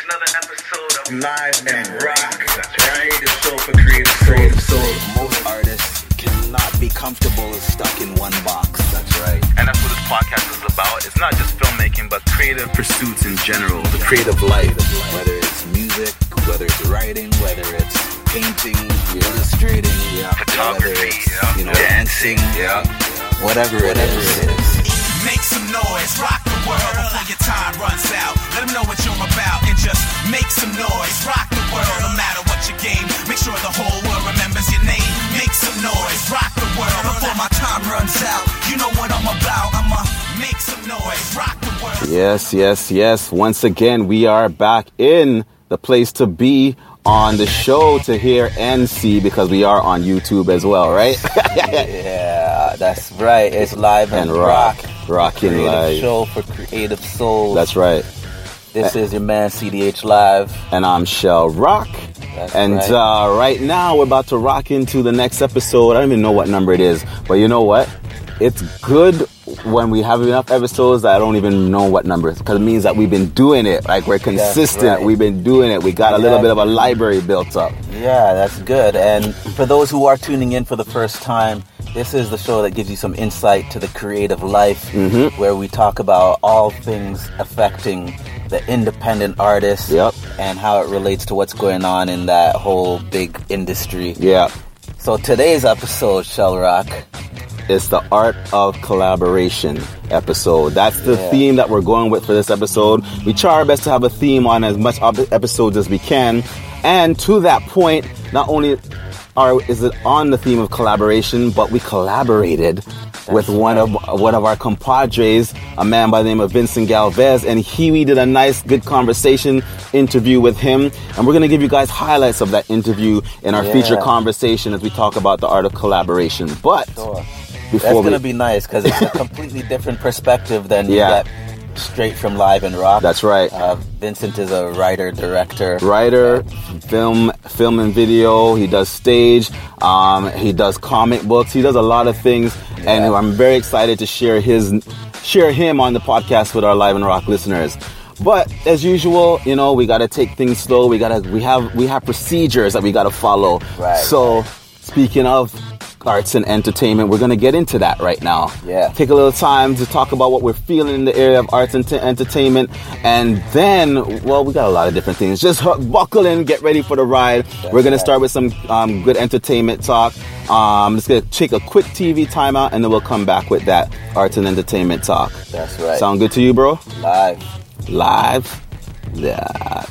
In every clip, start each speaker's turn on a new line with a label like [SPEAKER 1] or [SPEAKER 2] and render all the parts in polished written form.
[SPEAKER 1] another episode of Live and Rock. That's right. Creative soul for creative soul.
[SPEAKER 2] Most artists cannot be comfortable stuck in one box.
[SPEAKER 1] That's right. And that's what this podcast is about. It's not just filmmaking, but creative pursuits in general. The creative life.
[SPEAKER 2] Whether it's music, whether it's writing, whether it's painting, illustrating,
[SPEAKER 1] photography,
[SPEAKER 2] dancing, whatever it is.
[SPEAKER 3] Make some noise, rock the world before your time runs out. Let them know what you're about and just make some noise. Rock the world, no matter what your game. Make sure the whole world remembers your name. Make some noise, rock the world before my time runs out. You know what I'm about, I'ma make some noise. Rock the world.
[SPEAKER 4] Yes. Once again, we are back in the place to be on the show to hear and see, because we are on YouTube as well, right?
[SPEAKER 2] Yeah, that's right. It's Live and Rock.
[SPEAKER 4] Rocking
[SPEAKER 2] creative
[SPEAKER 4] live.
[SPEAKER 2] Show for creative souls.
[SPEAKER 4] That's right.
[SPEAKER 2] This is your man CDH Live.
[SPEAKER 4] And I'm Shell Rock.
[SPEAKER 2] That's
[SPEAKER 4] and
[SPEAKER 2] right.
[SPEAKER 4] Right now we're about to rock into the next episode. I don't even know what number it is, but you know what? It's good when we have enough episodes that I don't even know what number, because it means that we've been doing it. Like, we're consistent.
[SPEAKER 2] Right.
[SPEAKER 4] We've been doing it. We got a little bit of a library built up.
[SPEAKER 2] Yeah, that's good. And for those who are tuning in for the first time, this is the show that gives you some insight to the creative life, where we talk about all things affecting the independent artist and how it relates to what's going on in that whole big industry.
[SPEAKER 4] Yeah.
[SPEAKER 2] So today's episode, Shell Rock,
[SPEAKER 4] it's the Art of Collaboration episode. That's the theme that we're going with for this episode. We try our best to have a theme on as much episodes as we can. And to that point, not only is it on the theme of collaboration, but we collaborated with one of our compadres, a man by the name of Vincent Galvez, and we did a nice, good conversation interview with him. And we're going to give you guys highlights of that interview in our feature conversation as we talk about the art of collaboration. But
[SPEAKER 2] that's going to be nice, because it's a completely different perspective than you get straight from Live and Rock.
[SPEAKER 4] That's right.
[SPEAKER 2] Vincent is a writer,
[SPEAKER 4] film and video. He does stage. He does comic books. He does a lot of things, and I'm very excited to share him on the podcast with our Live and Rock listeners. But as usual, we got to take things slow. We have procedures that we got to follow.
[SPEAKER 2] Right.
[SPEAKER 4] So, speaking of arts and entertainment, we're going to get into that right now.
[SPEAKER 2] Yeah.
[SPEAKER 4] Take a little time to talk about what we're feeling in the area of arts and entertainment. And then, we got a lot of different things. Just buckle in, get ready for the ride. We're going to start with some good entertainment talk. Just going to take a quick TV timeout, and then we'll come back with that arts and entertainment talk.
[SPEAKER 2] That's right.
[SPEAKER 4] Sound good to you, bro?
[SPEAKER 2] Live.
[SPEAKER 4] Yeah.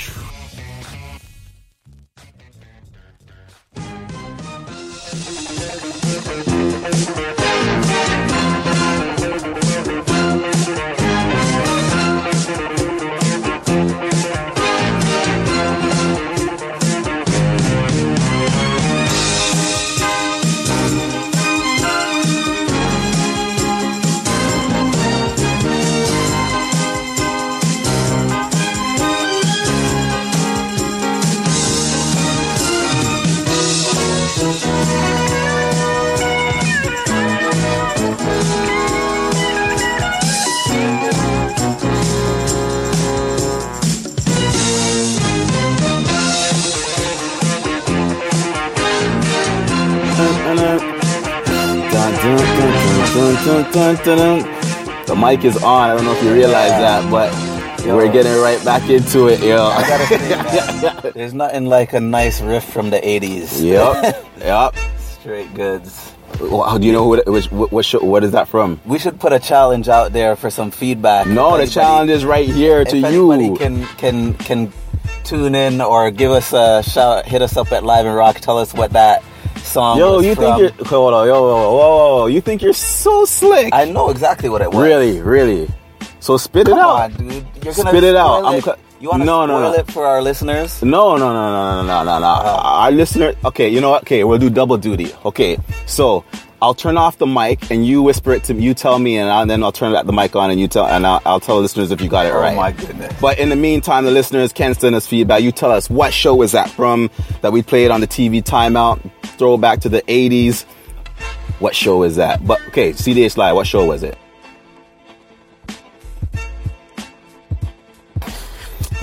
[SPEAKER 4] The mic is on. I don't know if you realize that, but we're getting right back into it, yo.
[SPEAKER 2] I gotta say, man, there's nothing like a nice riff from the 80s.
[SPEAKER 4] Yep.
[SPEAKER 2] Straight goods.
[SPEAKER 4] Do you know what is that from?
[SPEAKER 2] We should put a challenge out there for some feedback.
[SPEAKER 4] No, the challenge is right here to you.
[SPEAKER 2] If anybody can tune in or give us a shout, hit us up at Live and Rock, tell us what that song was
[SPEAKER 4] you
[SPEAKER 2] from.
[SPEAKER 4] think hold on, whoa, you think you're so slick.
[SPEAKER 2] I know exactly what it was.
[SPEAKER 4] Really. So spit it out.
[SPEAKER 2] Come on, dude. You're gonna
[SPEAKER 4] spit it out.
[SPEAKER 2] You want to spoil it for our listeners?
[SPEAKER 4] No. Our listener. Okay, you know what? Okay, we'll do double duty. Okay, so I'll turn off the mic and you whisper it to me. You tell me, and then I'll turn the mic on and you tell, and I'll tell the listeners if you got it right.
[SPEAKER 2] Oh my goodness!
[SPEAKER 4] But in the meantime, the listeners can send us feedback. You tell us what show is that from that we played on the TV timeout. Throwback to the 80s. What show is that? But okay, CDH Live. What show was it?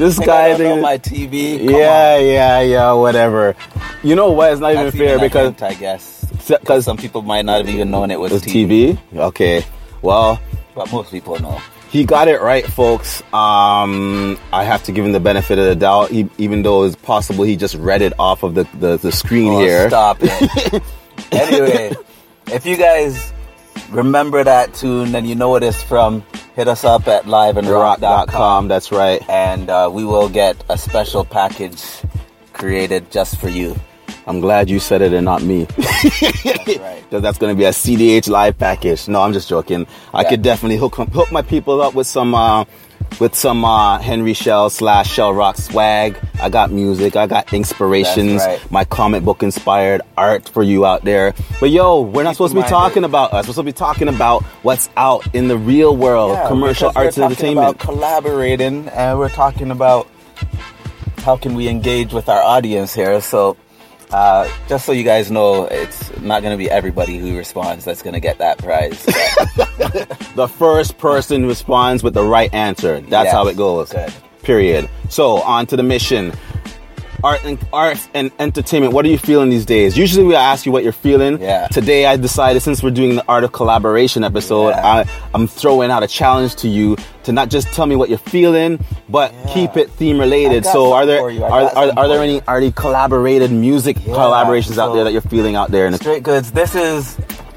[SPEAKER 4] This
[SPEAKER 2] Think
[SPEAKER 4] guy
[SPEAKER 2] I don't know
[SPEAKER 4] thinks-
[SPEAKER 2] my TV. Come
[SPEAKER 4] yeah, whatever. You know what? It's not even
[SPEAKER 2] That's
[SPEAKER 4] fair
[SPEAKER 2] even a
[SPEAKER 4] because
[SPEAKER 2] hint, I guess,
[SPEAKER 4] because
[SPEAKER 2] some people might not have even known it was
[SPEAKER 4] it's
[SPEAKER 2] TV,
[SPEAKER 4] TV. Okay, well,
[SPEAKER 2] but most people know.
[SPEAKER 4] he got it right, folks. I have to give him the benefit of the doubt, even though it's possible he just read it off of the screen here.
[SPEAKER 2] Stop it. Anyway, if you guys remember that tune and you know what it's from, hit us up at liveandrock.com.
[SPEAKER 4] Rock.com, that's right.
[SPEAKER 2] And we will get a special package created just for you.
[SPEAKER 4] I'm glad you said it and not me.
[SPEAKER 2] That's right.
[SPEAKER 4] Because that's going to be a CDH live package. No, I'm just joking. I could definitely hook my people up with some Henry Shell / Shell Rock swag. I got music. I got inspirations.
[SPEAKER 2] That's right.
[SPEAKER 4] My comic book inspired art for you out there. But yo, we're not supposed to be talking about us. We're supposed to be talking about what's out in the real world, commercial
[SPEAKER 2] because
[SPEAKER 4] arts and
[SPEAKER 2] we're talking
[SPEAKER 4] entertainment.
[SPEAKER 2] about collaborating, and we're talking about how can we engage with our audience here. So just so you guys know, it's not going to be everybody who responds that's going to get that prize.
[SPEAKER 4] The first person responds with the right answer. That's
[SPEAKER 2] Yes.
[SPEAKER 4] how it goes.
[SPEAKER 2] Good.
[SPEAKER 4] Period. So on to the mission. Art and entertainment. What are you feeling these days? Usually we ask you what you're feeling.
[SPEAKER 2] Yeah.
[SPEAKER 4] Today I decided, since we're doing the Art of Collaboration episode,
[SPEAKER 2] Yeah.
[SPEAKER 4] I'm throwing out a challenge to you to not just tell me what you're feeling, but keep it theme related.
[SPEAKER 2] I got
[SPEAKER 4] So are
[SPEAKER 2] something
[SPEAKER 4] there
[SPEAKER 2] for you. I got something
[SPEAKER 4] are there
[SPEAKER 2] for
[SPEAKER 4] any already collaborated music collaborations out
[SPEAKER 2] so-
[SPEAKER 4] there that you're feeling out there?
[SPEAKER 2] Straight goods. This is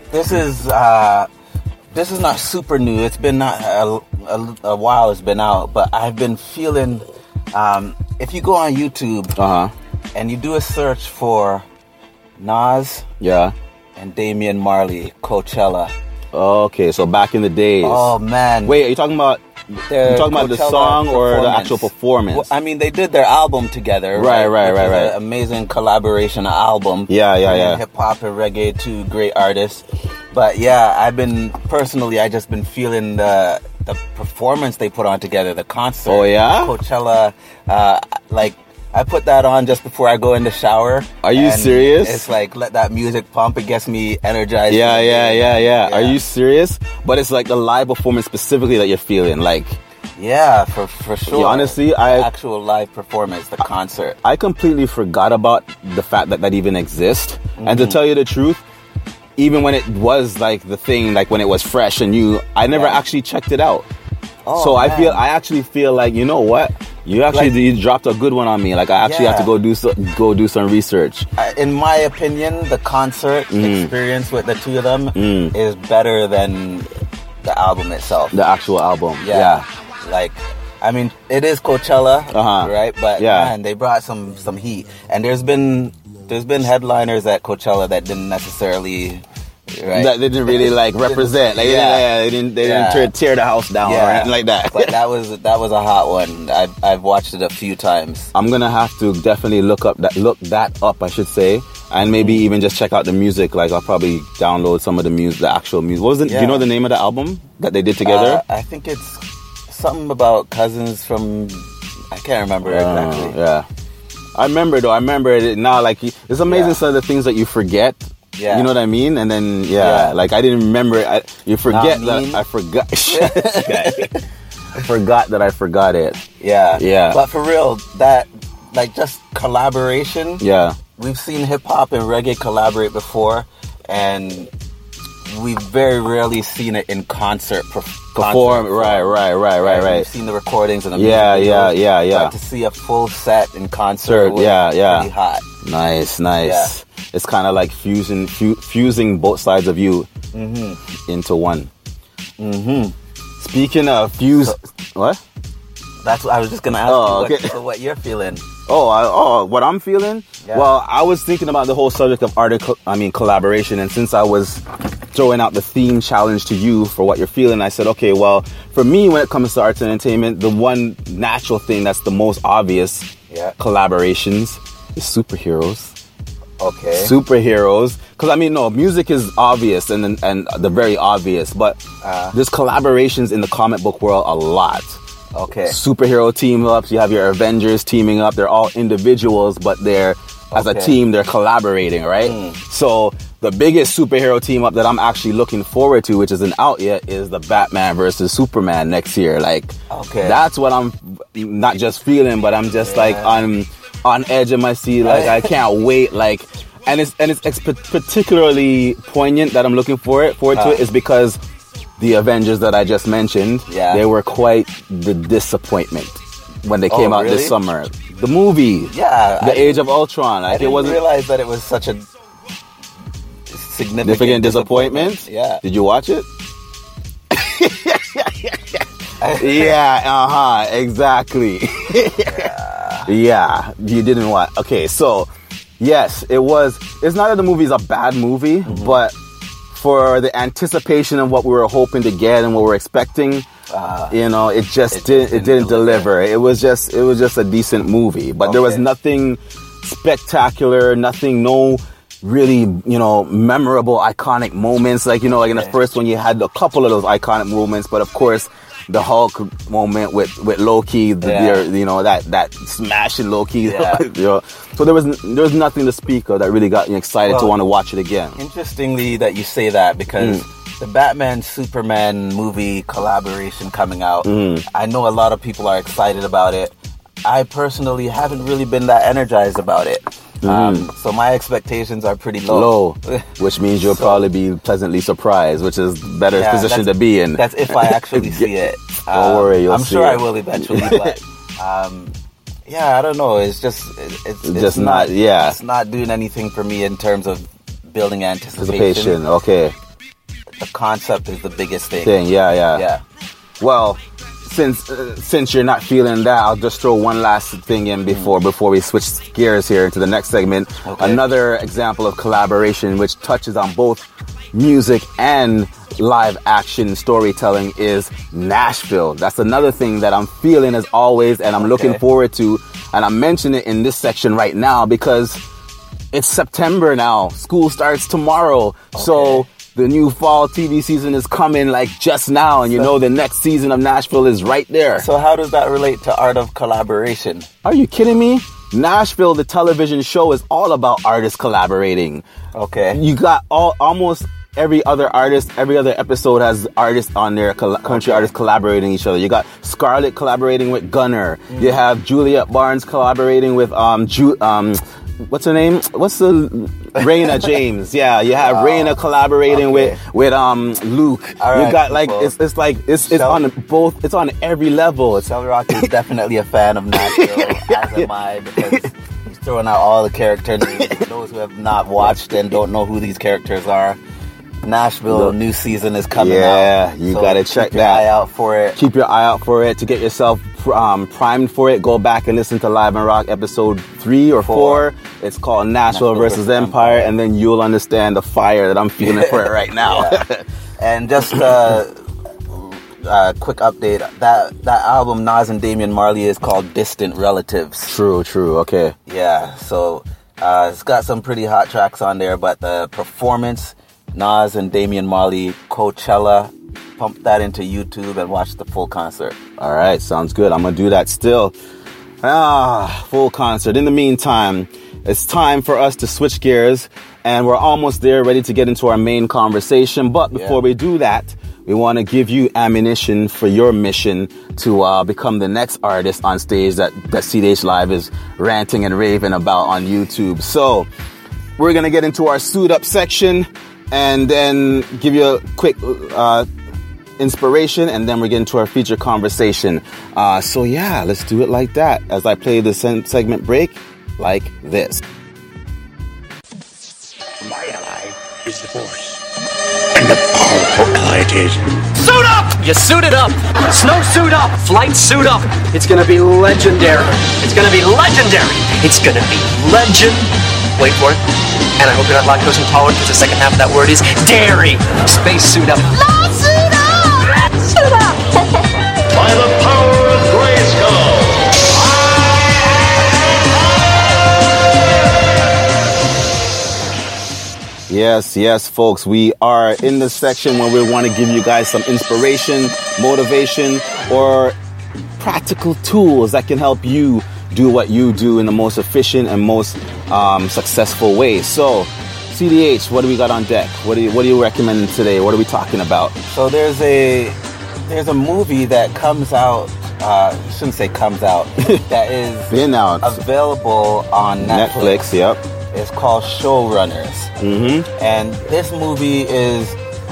[SPEAKER 2] not super new. It's been not a while. It's been out, but I've been feeling. If you go on YouTube and you do a search for Nas
[SPEAKER 4] Yeah.
[SPEAKER 2] and Damian Marley, Coachella.
[SPEAKER 4] Okay, so back in the days.
[SPEAKER 2] Oh man!
[SPEAKER 4] Wait, are you talking about?
[SPEAKER 2] Their
[SPEAKER 4] You talking about the
[SPEAKER 2] Coachella
[SPEAKER 4] song or the
[SPEAKER 2] performance.
[SPEAKER 4] actual performance?
[SPEAKER 2] Well, I mean, they did their album together.
[SPEAKER 4] Right.
[SPEAKER 2] Which is an amazing collaboration album.
[SPEAKER 4] Yeah.
[SPEAKER 2] Hip hop and reggae, two great artists. But yeah, I just been feeling the performance they put on together, the concert.
[SPEAKER 4] Oh, yeah?
[SPEAKER 2] Coachella. I put that on just before I go in the shower.
[SPEAKER 4] Are you
[SPEAKER 2] and
[SPEAKER 4] serious?
[SPEAKER 2] It's like, let that music pump. It gets me energized.
[SPEAKER 4] Yeah. Are you serious? But it's like the live performance specifically that you're feeling. Like,
[SPEAKER 2] Yeah, for sure.
[SPEAKER 4] Yeah, honestly,
[SPEAKER 2] actual live performance, the concert.
[SPEAKER 4] I completely forgot about the fact that even exists. And to tell you the truth, even when it was like the thing, like when it was fresh and new, I never actually checked it out.
[SPEAKER 2] Oh,
[SPEAKER 4] So
[SPEAKER 2] man.
[SPEAKER 4] I actually feel like, you know what? You dropped a good one on me. Like I actually have to go do some research.
[SPEAKER 2] In my opinion, the concert experience with the two of them is better than the album itself.
[SPEAKER 4] The actual album.
[SPEAKER 2] Yeah. Like, I mean, it is Coachella, right? But man, they brought some heat. And there's been headliners at Coachella that didn't necessarily, right?
[SPEAKER 4] That didn't really like represent. Like they didn't tear the house down or anything like that.
[SPEAKER 2] But that was a hot one. I've watched it a few times.
[SPEAKER 4] I'm gonna have to definitely look that up, I should say, and maybe even just check out the music. Like I'll probably download some of the music, the actual music. What was it? Do you know the name of the album that they did together?
[SPEAKER 2] I think it's something about cousins from. I can't remember exactly.
[SPEAKER 4] Yeah, I remember though. I remember it now. Like it's amazing some of the things that you forget.
[SPEAKER 2] Yeah.
[SPEAKER 4] You know what I mean? And then like I didn't remember it. You forget that I forgot. I forgot that I forgot it.
[SPEAKER 2] Yeah. But for real, that like just collaboration.
[SPEAKER 4] Yeah.
[SPEAKER 2] We've seen hip hop and reggae collaborate before, and we've very rarely seen it in concert
[SPEAKER 4] Perform. Right.
[SPEAKER 2] We've seen the recordings and the
[SPEAKER 4] Yeah.
[SPEAKER 2] But to see a full set in concert was pretty hot.
[SPEAKER 4] Nice.
[SPEAKER 2] Yeah.
[SPEAKER 4] It's kind of like fusing both sides of you into one. Speaking of fuse, what?
[SPEAKER 2] That's what I was just gonna ask you. What you're feeling?
[SPEAKER 4] What I'm feeling?
[SPEAKER 2] Yeah.
[SPEAKER 4] Well, I was thinking about the whole subject of collaboration, and since I was throwing out the theme challenge to you for what you're feeling, I said, okay, well, for me, when it comes to arts and entertainment, the one natural thing that's the most obvious collaborations is superheroes.
[SPEAKER 2] Okay.
[SPEAKER 4] Superheroes, because music is obvious and the very obvious, but there's collaborations in the comic book world a lot.
[SPEAKER 2] Okay.
[SPEAKER 4] Superhero team ups, you have your Avengers teaming up. They're all individuals, but they're as a team they're collaborating, right? So the biggest superhero team up that I'm actually looking forward to, which isn't out yet, is the Batman versus Superman next year. Like, that's what I'm not just feeling, but I'm just like on edge of my seat. Like, I can't wait. Like, and it's particularly poignant that I'm looking forward to it is because the Avengers that I just mentioned, they were quite the disappointment when they came out this summer. The movie, The Age of Ultron. Like,
[SPEAKER 2] I didn't realize that it was such a significant disappointment. Yeah.
[SPEAKER 4] Did you watch it? Exactly. Yeah, you didn't watch. Okay, so yes, it was. It's not that the movie's a bad movie, but for the anticipation of what we were hoping to get and what we're expecting, it just didn't deliver. It was just a decent movie, but there was nothing spectacular, no really, memorable, iconic moments. Like, like in the first one, you had a couple of those iconic moments, but of course, the Hulk moment with Loki, that smashing Loki. So there was nothing to speak of that really got you excited to want to watch it again.
[SPEAKER 2] Interestingly that you say that, because the Batman Superman movie collaboration coming out, I know a lot of people are excited about it. I personally haven't really been that energized about it. So my expectations are pretty low.
[SPEAKER 4] Which means you'll probably be pleasantly surprised, which is better position to be in.
[SPEAKER 2] That's if I actually see it.
[SPEAKER 4] Don't worry, you'll see
[SPEAKER 2] I'm sure I will eventually, but I don't know. It's just it's not it's not doing anything for me in terms of building anticipation.
[SPEAKER 4] Okay.
[SPEAKER 2] The concept is the biggest thing.
[SPEAKER 4] Yeah. Well, since you're not feeling that, I'll just throw one last thing in before we switch gears here into the next segment. Another example of collaboration which touches on both music and live action storytelling is Nashville. That's another thing that I'm feeling as always, and I'm looking forward to, and I'm mentioning it in this section right now because it's September now. School starts tomorrow. So the new fall TV season is coming like just now, and the next season of Nashville is right there.
[SPEAKER 2] So how does that relate to art of collaboration?
[SPEAKER 4] Are you kidding me? Nashville, the television show, is all about artists collaborating.
[SPEAKER 2] Okay.
[SPEAKER 4] You got almost every other artist, every other episode has artists on there, country artists collaborating each other. You got Scarlett collaborating with Gunner. You have Juliet Barnes collaborating with what's her name? What's the Raina James? Yeah, you have Raina collaborating with Luke.
[SPEAKER 2] Right,
[SPEAKER 4] you got it's on both. It's on every level.
[SPEAKER 2] Shell Rock is definitely a fan of Nashville, as am I, because he's throwing out all the character names. For those who have not watched and don't know who these characters are, Nashville new season is coming out.
[SPEAKER 4] Yeah, you gotta check that.
[SPEAKER 2] Keep your eye out for it.
[SPEAKER 4] Keep your eye out for it to get yourself primed for it. Go back and listen to Live and Rock episode 3 or 4. It's called Nashville versus Empire, and then you'll understand the fire that I'm feeling for it right now.
[SPEAKER 2] And just a quick update: that album Nas and Damian Marley is called Distant Relatives.
[SPEAKER 4] True. Okay.
[SPEAKER 2] Yeah. So it's got some pretty hot tracks on there, but the performance, Nas and Damian Marley, Coachella, pump that into YouTube and watch the full concert.
[SPEAKER 4] All right, sounds good. I'm going to do that still. Full concert. In the meantime, it's time for us to switch gears, and we're almost there, ready to get into our main conversation. But before we do that, we want to give you ammunition for your mission to become the next artist on stage that CDH Live is ranting and raving about on YouTube. So we're going to get into our suit up section and then give you a quick inspiration, and then we get into our feature conversation. So let's do it like that as I play the segment break like this.
[SPEAKER 5] My ally is the Force, and a powerful ally it is.
[SPEAKER 6] Suit up! You suited up! Snow suit up! Flight suit up! It's gonna be legendary! It's gonna be legendary! It's gonna be legend... Wait for it. And I hope you're not lactose intolerant, because the second half of that word is dairy! Space suit up!
[SPEAKER 7] Law suit up! Suit up!
[SPEAKER 5] By the power of Grayskull!
[SPEAKER 4] Yes, folks. We are in the section where we want to give you guys some inspiration, motivation, or practical tools that can help you do what you do in the most efficient and most successful way. So, CDH, what do we got on deck? What are you recommending today? What are we talking about?
[SPEAKER 2] So there's a movie that comes out. I shouldn't say comes out. That is
[SPEAKER 4] Been out.
[SPEAKER 2] available on Netflix.
[SPEAKER 4] Yep.
[SPEAKER 2] It's called Showrunners.
[SPEAKER 4] Mm-hmm.
[SPEAKER 2] And this movie is,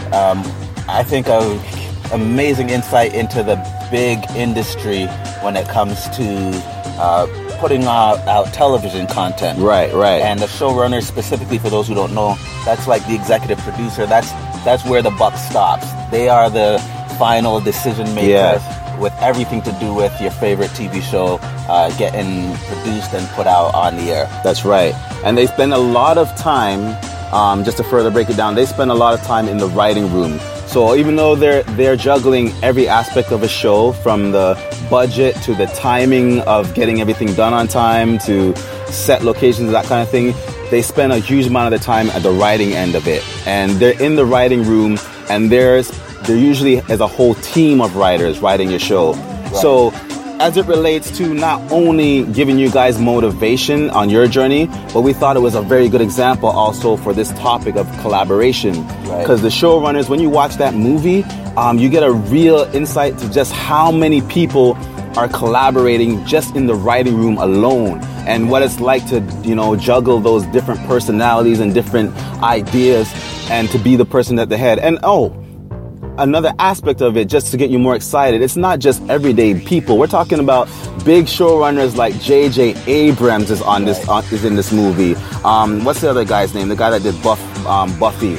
[SPEAKER 2] I think, an amazing insight into the big industry when it comes to putting out television content.
[SPEAKER 4] Right.
[SPEAKER 2] And the showrunner, specifically for those who don't know, that's like the executive producer. That's where the buck stops. They are the final decision makers with everything to do with your favorite TV show getting produced and put out on the air.
[SPEAKER 4] That's right. And they spend a lot of time, just to further break it down, they spend a lot of time in the writing room. So even though they're juggling every aspect of a show, from the budget to the timing of getting everything done on time to set locations, that kind of thing, they spend a huge amount of the time at the writing end of it. And they're in the writing room, and there usually is a whole team of writers writing your show.
[SPEAKER 2] Right.
[SPEAKER 4] So as it relates to not only giving you guys motivation on your journey, but we thought it was a very good example also for this topic of collaboration. Because the showrunners, when you watch that movie, you get a real insight to just how many people are collaborating just in the writing room alone, and what it's like to, juggle those different personalities and different ideas and to be the person at the head. And another aspect of it, just to get you more excited, it's not just everyday people. We're talking about big showrunners like J.J. Abrams is is in this movie. What's the other guy's name? The guy that did Buffy.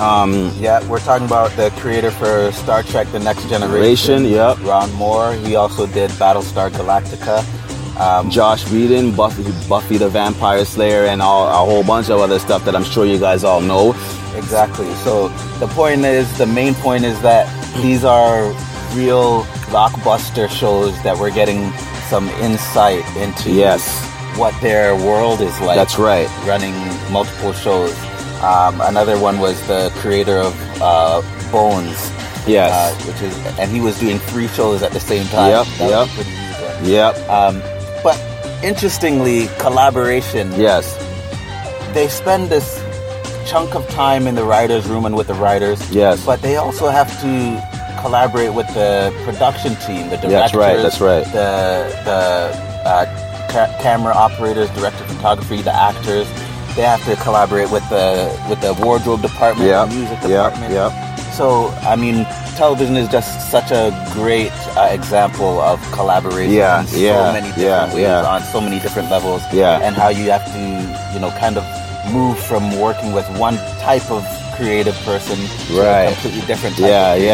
[SPEAKER 2] We're talking about the creator for Star Trek: The Next Generation.
[SPEAKER 4] Yep.
[SPEAKER 2] Ron Moore. He also did Battlestar Galactica.
[SPEAKER 4] Josh Whedon, Buffy the Vampire Slayer, and a whole bunch of other stuff that I'm sure you guys all know.
[SPEAKER 2] Exactly. So the main point is that these are real blockbuster shows that we're getting some insight into what their world is like.
[SPEAKER 4] That's right.
[SPEAKER 2] Running multiple shows. Another one was the creator of Bones.
[SPEAKER 4] Yes.
[SPEAKER 2] And he was doing 3 shows at the same time.
[SPEAKER 4] Yep.
[SPEAKER 2] But interestingly, collaboration.
[SPEAKER 4] Yes.
[SPEAKER 2] They spend this chunk of time in the writer's room and with the writers.
[SPEAKER 4] Yes.
[SPEAKER 2] But they also have to collaborate with the production team, the directors.
[SPEAKER 4] That's right.
[SPEAKER 2] The camera operators, director of photography, the actors. They have to collaborate with the wardrobe department, the music department. So, I mean, television is just such a great example of collaboration in so many different ways, on so many different levels, and how you have to, kind of move from working with one type of creative person to a completely different type of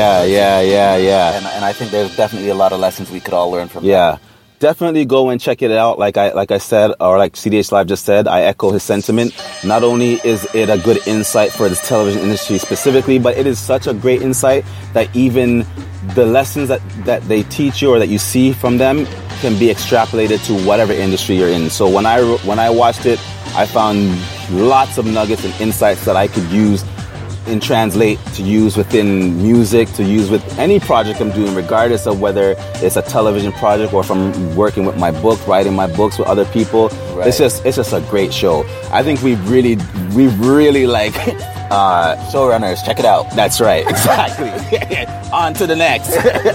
[SPEAKER 2] person. And I think there's definitely a lot of lessons we could all learn from that.
[SPEAKER 4] Definitely go and check it out. Like I said, or like CDH Live just said, I echo his sentiment. Not only is it a good insight for this television industry specifically, but it is such a great insight that even the lessons that they teach you or that you see from them can be extrapolated to whatever industry you're in. So when I watched it, I found lots of nuggets and insights that I could use and translate to use within music, to use with any project I'm doing, regardless of whether it's a television project or if I'm working with my book, writing my books with other people. Right. It's just a great show. I think we really like
[SPEAKER 2] showrunners. Check it out.
[SPEAKER 4] That's right, exactly. On to the next.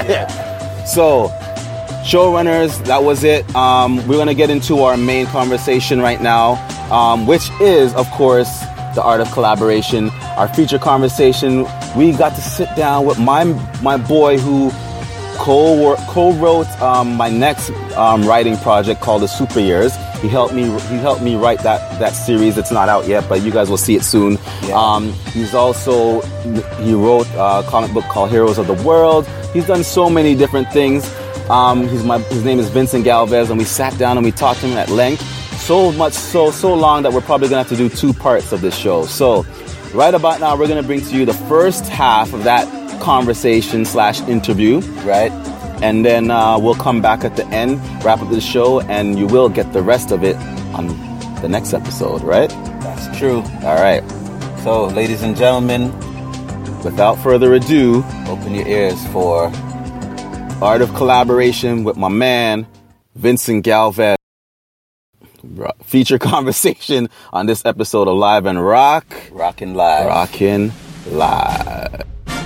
[SPEAKER 4] So, showrunners, that was it. We're gonna get into our main conversation right now, which is, of course, the art of collaboration. Our feature conversation, we got to sit down with my boy who co-wrote my next writing project called The Super Years. He helped me write that series. It's not out yet, but you guys will see it soon. He wrote a comic book called Heroes of the World. He's done so many different things. His name is Vincent Galvez, and we sat down and we talked to him at length. So much, so long that we're probably going to have to do 2 parts of this show. So right about now, we're going to bring to you the first half of that conversation/interview, right? And then we'll come back at the end, wrap up the show, and you will get the rest of it on the next episode, right?
[SPEAKER 2] That's true.
[SPEAKER 4] All right.
[SPEAKER 2] So, ladies and gentlemen,
[SPEAKER 4] without further ado,
[SPEAKER 2] open your ears for
[SPEAKER 4] Art of Collaboration with my man, Vincent Galvez. feature conversation on this episode of Live and Rock.
[SPEAKER 2] Rockin' Live.
[SPEAKER 4] Rockin' Live.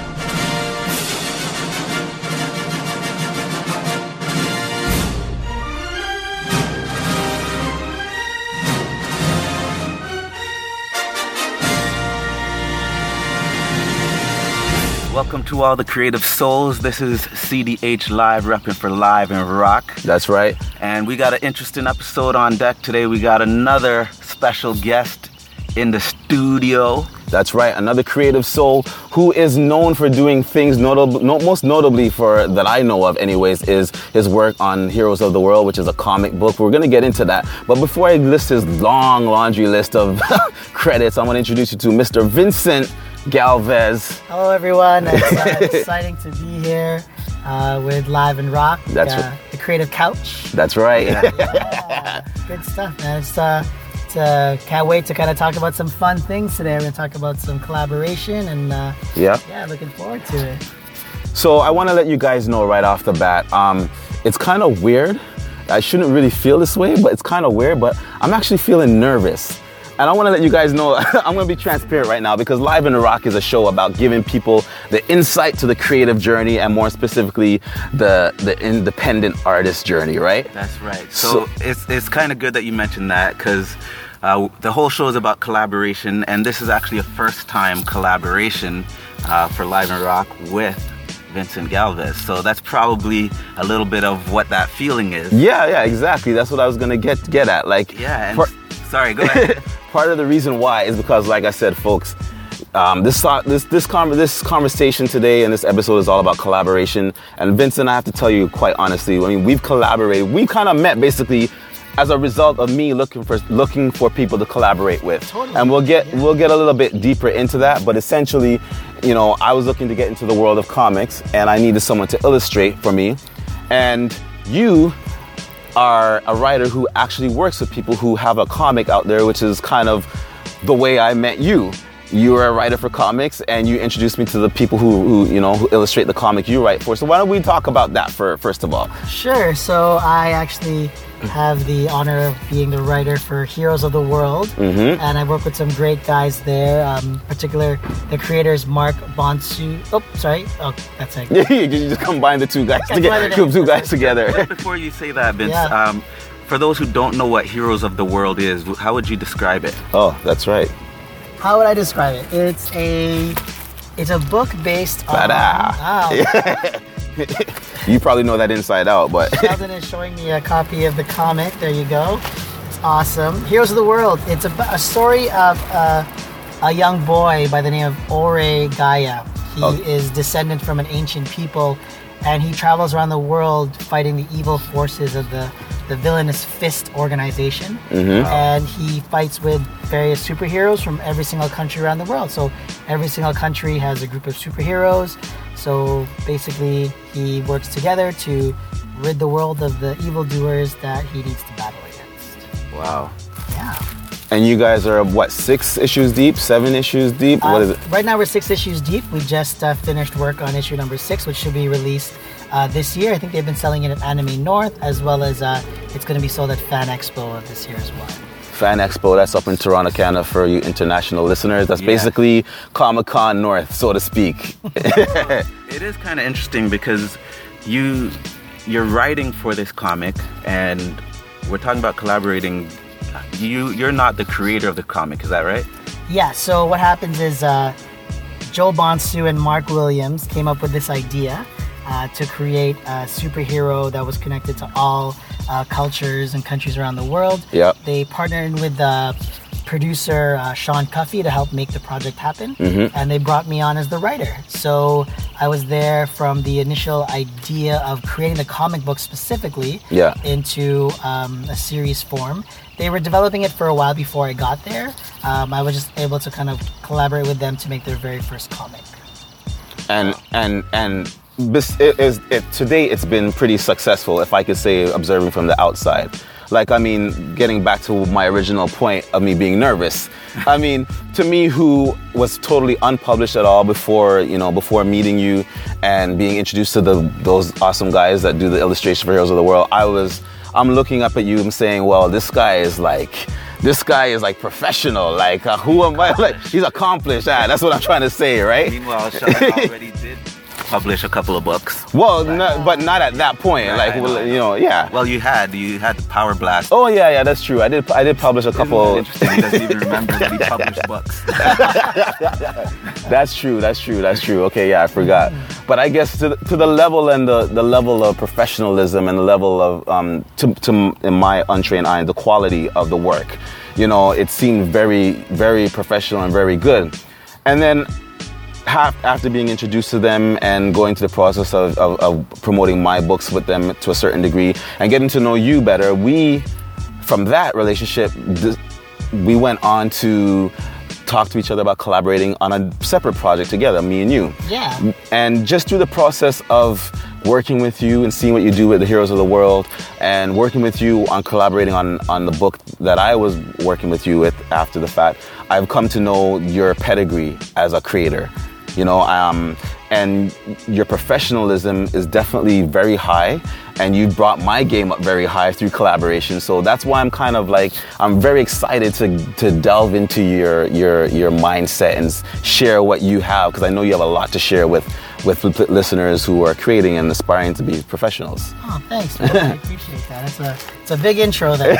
[SPEAKER 2] Welcome to all the creative souls. This is CDH Live, repping for Live and Rock.
[SPEAKER 4] That's right.
[SPEAKER 2] And we got an interesting episode on deck today. We got another special guest in the studio.
[SPEAKER 4] That's right. Another creative soul who is known for doing things most notably for that I know of anyways is his work on Heroes of the World, which is a comic book. We're going to get into that. But before I list his long laundry list of credits, I want to introduce you to Mr. Vincent Galvez.
[SPEAKER 8] Hello, everyone. It's exciting to be here with Live and Rock.
[SPEAKER 4] That's right.
[SPEAKER 8] The Creative Couch.
[SPEAKER 4] That's right.
[SPEAKER 8] Yeah, good stuff, man. Can't wait to kind of talk about some fun things today. We're going to talk about some collaboration and yeah, looking forward to it.
[SPEAKER 4] So I want to let you guys know right off the bat, it's kind of weird. I shouldn't really feel this way, but it's kind of weird, but I'm actually feeling nervous. And I want to let you guys know, I'm going to be transparent right now because Live and Rock is a show about giving people the insight to the creative journey and more specifically the independent artist journey, right?
[SPEAKER 2] That's right. So it's kind of good that you mentioned that because the whole show is about collaboration, and this is actually a first-time collaboration for Live and Rock with Vincent Galvez. So that's probably a little bit of what that feeling is.
[SPEAKER 4] Yeah, exactly. That's what I was going to get at. Like,
[SPEAKER 2] yeah. Sorry, go ahead.
[SPEAKER 4] Part of the reason why is because, like I said, folks, this conversation today and this episode is all about collaboration. And Vincent, I have to tell you quite honestly, I mean, we've collaborated. We kind of met basically as a result of me looking for people to collaborate with.
[SPEAKER 8] Totally.
[SPEAKER 4] And we'll get a little bit deeper into that. But essentially, you know, I was looking to get into the world of comics, and I needed someone to illustrate for me. And you are a writer who actually works with people who have a comic out there, which is kind of the way I met you. You are a writer for comics, and you introduced me to the people who illustrate the comic you write for. So why don't we talk about that first of all?
[SPEAKER 8] Sure. So I actually have the honor of being the writer for Heroes of the World, and I work with some great guys there. In particular, the creators Mark Bonsu. That's it.
[SPEAKER 4] You just combine the two guys together.
[SPEAKER 2] But before you say that, Vince, for those who don't know what Heroes of the World is, how would you describe it?
[SPEAKER 4] Oh, that's right.
[SPEAKER 8] How would I describe it? It's a book based on...
[SPEAKER 4] You probably know that inside out, but...
[SPEAKER 8] Sheldon is showing me a copy of the comic. There you go. It's awesome. Heroes of the World. It's a story of a young boy by the name of Ore Gaia. He is descendant from an ancient people, and he travels around the world fighting the evil forces of the villainous Fist organization. And he fights with various superheroes from every single country around the world. So every single country has a group of superheroes. So basically, he works together to rid the world of the evildoers that he needs to battle against.
[SPEAKER 4] Wow.
[SPEAKER 8] Yeah.
[SPEAKER 4] And you guys are, 6 issues deep, 7 issues deep? What is it?
[SPEAKER 8] Right now we're 6 issues deep. We just finished work on issue number 6, which should be released this year. I think they've been selling it at Anime North, as well as it's going to be sold at Fan Expo of this year as well.
[SPEAKER 4] Fan Expo, that's up in Toronto, Canada for you international listeners. That's basically Comic-Con North, so to speak.
[SPEAKER 2] It is kind of interesting because you're writing for this comic, and we're talking about collaborating. You're not the creator of the comic, is that right?
[SPEAKER 8] Yeah, so what happens is Joe Bonsu and Mark Williams came up with this idea to create a superhero that was connected to all cultures and countries around the world.
[SPEAKER 4] Yep.
[SPEAKER 8] They partnered with producer Sean Cuffey to help make the project happen, and they brought me on as the writer. So I was there from the initial idea of creating the comic book specifically into a series form. They were developing it for a while before I got there. I was just able to kind of collaborate with them to make their very first comic.
[SPEAKER 4] And today it's been pretty successful, if I could say, observing from the outside. Like, I mean, getting back to my original point of me being nervous. I mean, to me, who was totally unpublished at all before meeting you and being introduced to those awesome guys that do the illustration for Heroes of the World, I I'm looking up at you and saying, well, this guy is like professional. Like, who am I? Like, he's accomplished. That's what I'm trying to say, right?
[SPEAKER 2] Meanwhile, Sean already did publish a couple of books.
[SPEAKER 4] Well, but not at that point.
[SPEAKER 2] Right,
[SPEAKER 4] like, well, you know, yeah.
[SPEAKER 2] Well, you had Power Blast.
[SPEAKER 4] Oh yeah, that's true. I did publish a couple.
[SPEAKER 2] Interesting. He doesn't even remember that he published books.
[SPEAKER 4] That's true. Okay, yeah, I forgot. But I guess to the level and the level of professionalism and the level of in my untrained eye, the quality of the work, you know, it seemed very, very professional and very good. And then after being introduced to them and going through the process of promoting my books with them to a certain degree and getting to know you better, from that relationship, we went on to talk to each other about collaborating on a separate project together, me and you.
[SPEAKER 8] Yeah.
[SPEAKER 4] And just through the process of working with you and seeing what you do with the Heroes of the World and working with you on collaborating on the book that I was working with you with after the fact, I've come to know your pedigree as a creator. You know, and your professionalism is definitely very high, and you brought my game up very high through collaboration. So that's why I'm kind of like, I'm very excited to delve into your mindset and share what you have, because I know you have a lot to share with listeners who are creating and aspiring to be professionals.
[SPEAKER 8] Oh, thanks, man. I appreciate that. It's a big intro there.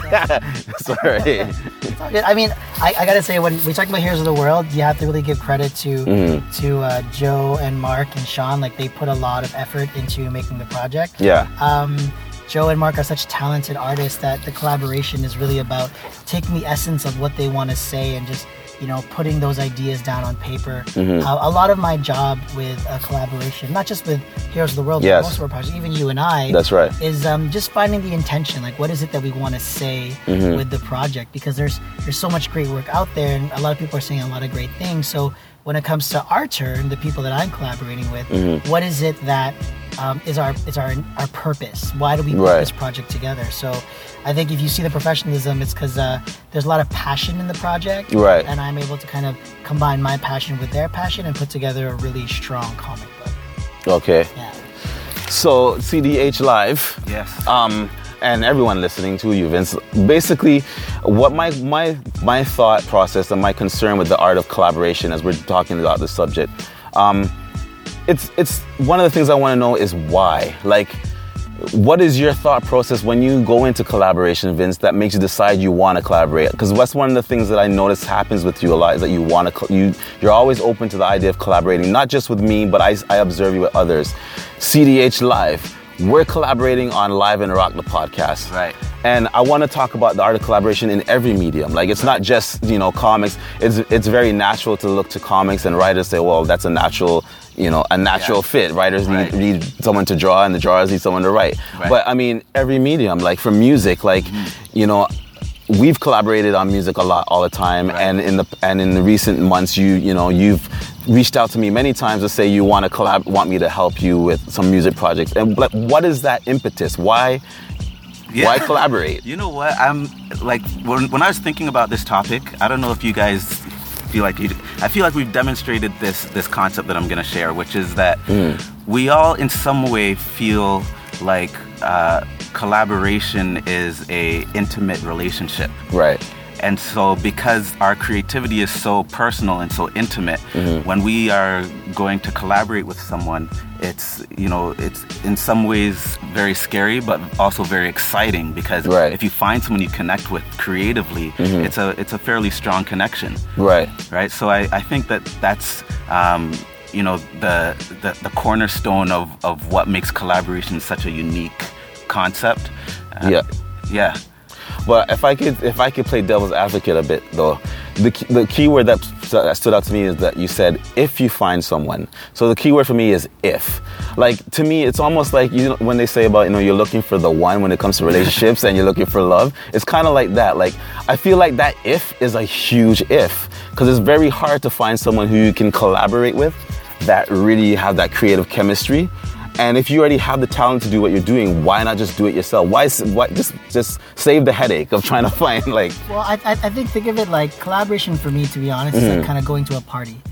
[SPEAKER 4] Sorry.
[SPEAKER 8] It's all good. I mean, I gotta say, when we talk about Heroes of the World, you have to really give credit to Joe and Mark and Sean. Like, they put a lot of effort into making the project.
[SPEAKER 4] Yeah.
[SPEAKER 8] Joe and Mark are such talented artists that the collaboration is really about taking the essence of what they want to say and just, you know, putting those ideas down on paper. A lot of my job with a collaboration, not just with Heroes of the World, but most of our projects, even you and I,
[SPEAKER 4] that's right,
[SPEAKER 8] is just finding the intention. Like, what is it that we want to say with the project? Because there's so much great work out there, and a lot of people are saying a lot of great things. So when it comes to our turn, the people that I'm collaborating with, what is it that is our purpose? Why do we put this project together? So I think if you see the professionalism, it's because there's a lot of passion in the project,
[SPEAKER 4] right?
[SPEAKER 8] And I'm able to kind of combine my passion with their passion and put together a really strong comic book.
[SPEAKER 4] Okay.
[SPEAKER 8] Yeah.
[SPEAKER 4] So CDH Live.
[SPEAKER 2] Yes.
[SPEAKER 4] And everyone listening to you, Vince. Basically, what my thought process and my concern with the art of collaboration, as we're talking about the subject, it's one of the things I want to know is why. Like, what is your thought process when you go into collaboration, Vince, that makes you decide you want to collaborate? Because that's one of the things that I notice happens with you a lot, is that you're always open to the idea of collaborating, not just with me, but I observe you with others. CDH Live, we're collaborating on Live and Rock, the podcast.
[SPEAKER 2] Right.
[SPEAKER 4] And I want to talk about the art of collaboration in every medium. Like, it's not just, you know, comics. It's very natural to look to comics, and writers say, well, that's a natural fit. Writers need someone to draw, and the drawers need someone to write. Right. But I mean, every medium, like from music, like, you know, we've collaborated on music a lot, all the time. Right. And in the recent months, you've reached out to me many times to say you want me to help you with some music projects. And what is that impetus? Why collaborate?
[SPEAKER 2] You know what? I'm like, when I was thinking about this topic, I don't know if you guys feel like I feel like we've demonstrated this concept that I'm going to share, which is that we all in some way feel like collaboration is a intimate relationship.
[SPEAKER 4] Right.
[SPEAKER 2] And so because our creativity is so personal and so intimate, when we are going to collaborate with someone, it's in some ways very scary, but also very exciting, because if you find someone you connect with creatively, it's a fairly strong connection. Right. So I think that's the cornerstone of what makes collaboration such a unique concept. Yeah.
[SPEAKER 4] But if I could play devil's advocate a bit, though, the key word that stood out to me is that you said, if you find someone. So the key word for me is if. Like, to me, it's almost like, you know, when they say about, you're looking for the one when it comes to relationships and you're looking for love, it's kind of like that. Like, I feel like that if is a huge if, because it's very hard to find someone who you can collaborate with that really have that creative chemistry. And if you already have the talent to do what you're doing, why not just do it yourself? Why just save the headache of trying to find, like...
[SPEAKER 8] Well, I think of it like collaboration for me, to be honest, is like kind of going to a party.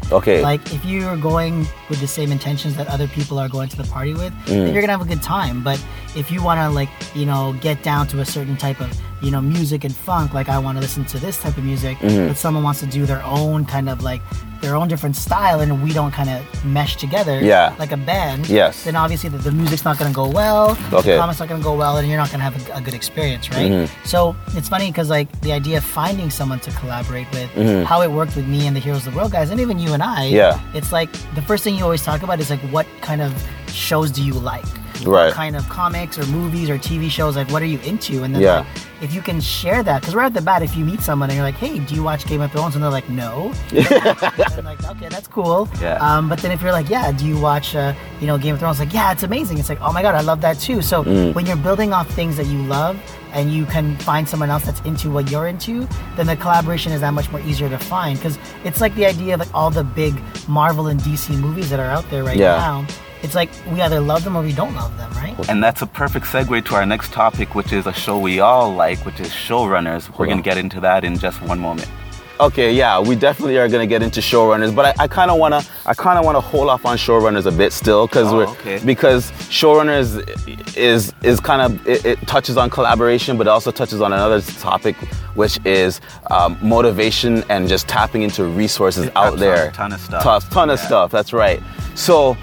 [SPEAKER 4] Okay.
[SPEAKER 8] Like, if you're going with the same intentions that other people are going to the party with, then you're gonna have a good time. But if you want to, like, get down to a certain type of, music and funk, like I want to listen to this type of music, but someone wants to do their own kind of like their own different style, and we don't kind of mesh together like a band,
[SPEAKER 4] yes,
[SPEAKER 8] then obviously the music's not going to go well, the comment's not going to go well, and you're not going to have a good experience, right? So it's funny because like the idea of finding someone to collaborate with, how it worked with me and the Heroes of the World guys, and even you and I, it's like the first thing you always talk about is like, what kind of shows do you like?
[SPEAKER 4] Right.
[SPEAKER 8] What kind of comics or movies or TV shows, like what are you into? And then like, if you can share that, because right at the bat, if you meet someone and you're like, hey, do you watch Game of Thrones? And they're like, no. And like, okay, that's cool. But then if you're like, yeah, do you watch Game of Thrones? Like, yeah, it's amazing. It's like, oh my God, I love that too. So when you're building off things that you love and you can find someone else that's into what you're into, then the collaboration is that much more easier to find. Because it's like the idea of like all the big Marvel and DC movies that are out there right now. It's like we either love them or we don't love them, right?
[SPEAKER 2] And that's a perfect segue to our next topic, which is a show we all like, which is showrunners. We're going to get into that in just one moment.
[SPEAKER 4] Okay, yeah, we definitely are going to get into showrunners, but I kind of want to hold off on showrunners a bit still, because showrunners is kind of it touches on collaboration, but it also touches on another topic, which is motivation and just tapping into resources out there.
[SPEAKER 2] A ton of stuff.
[SPEAKER 4] Ton of stuff. That's right. So.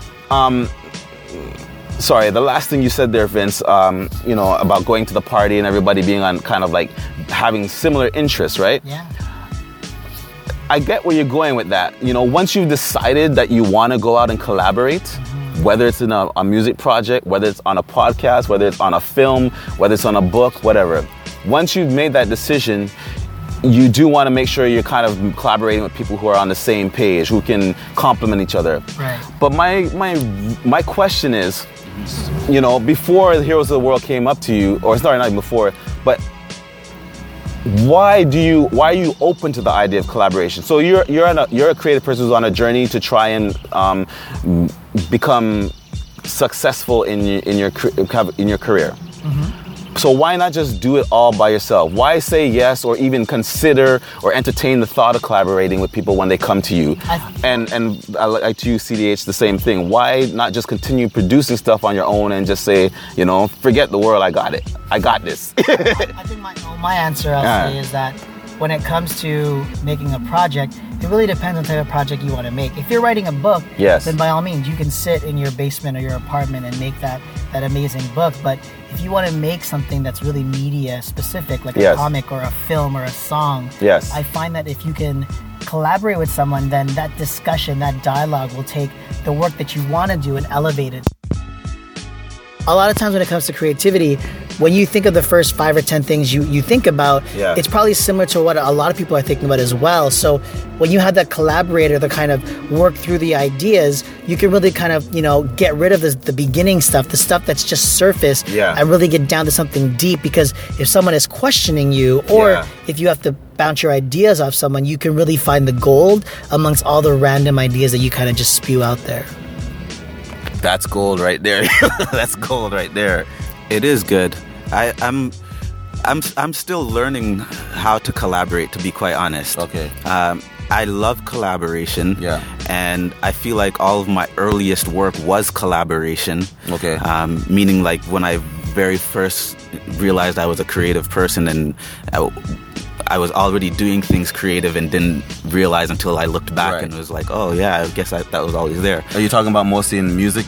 [SPEAKER 4] Sorry, the last thing you said there, Vince, about going to the party and everybody being on kind of like having similar interests, right?
[SPEAKER 8] Yeah.
[SPEAKER 4] I get where you're going with that. Once you've decided that you want to go out and collaborate, whether it's in a music project, whether it's on a podcast, whether it's on a film, whether it's on a book, whatever. Once you've made that decision, you do want to make sure you're kind of collaborating with people who are on the same page, who can complement each other.
[SPEAKER 8] Right.
[SPEAKER 4] But my question is, before the Heroes of the World came up to you, or sorry, not even before, but why are you open to the idea of collaboration? So you're a creative person who's on a journey to try and become successful in your career. So why not just do it all by yourself? Why say yes or even consider or entertain the thought of collaborating with people when they come to you? And like to you, CDH, the same thing. Why not just continue producing stuff on your own and just say, forget the world, I got it. I got this.
[SPEAKER 8] I think my answer, I'll say, is that when it comes to making a project, it really depends on the type of project you want to make. If you're writing a book, then by all means, you can sit in your basement or your apartment and make that amazing book. But if you want to make something that's really media specific, like a comic or a film or a song, I find that if you can collaborate with someone, then that discussion, that dialogue will take the work that you want to do and elevate it. A lot of times when it comes to creativity, when you think of the first 5 or 10 things you think about, it's probably similar to what a lot of people are thinking about as well. So when you have that collaborator to kind of work through the ideas, you can really kind of, get rid of the beginning stuff, the stuff that's just surface, and really get down to something deep. Because if someone is questioning you, or if you have to bounce your ideas off someone, you can really find the gold amongst all the random ideas that you kind of just spew out there.
[SPEAKER 2] That's gold right there. That's gold right there. It is good. I'm still learning how to collaborate, to be quite honest.
[SPEAKER 4] Okay.
[SPEAKER 2] I love collaboration.
[SPEAKER 4] Yeah.
[SPEAKER 2] And I feel like all of my earliest work was collaboration.
[SPEAKER 4] Okay.
[SPEAKER 2] Meaning like when I very first realized I was a creative person and I was already doing things creative and didn't realize until I looked back and was like, oh yeah, I guess that was always there.
[SPEAKER 4] Are you talking about mostly in music,